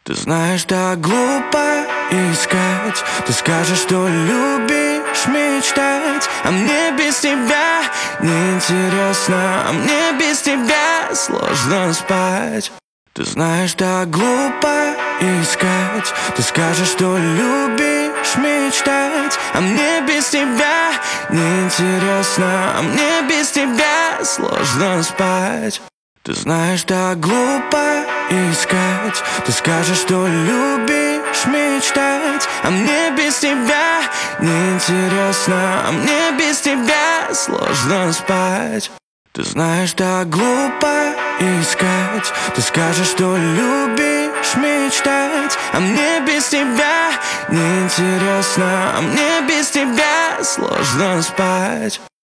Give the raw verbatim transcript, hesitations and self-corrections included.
Ты знаешь, так глупо искать. Ты скажешь, что любишь мечтать, а мне без тебя неинтересно, а мне без тебя сложно спать. Ты знаешь, так глупо искать. Ты скажешь, что любишь мечтать, а мне без тебя неинтересно, а мне без тебя сложно спать. Ты знаешь, так глупо искать. Ты скажешь, что любишь мечтать, а мне без тебя неинтересно, а мне без тебя сложно спать. Ты знаешь, так глупо искать. Ты скажешь, что любишь мечтать, а мне без тебя неинтересно, а мне без тебя сложно спать.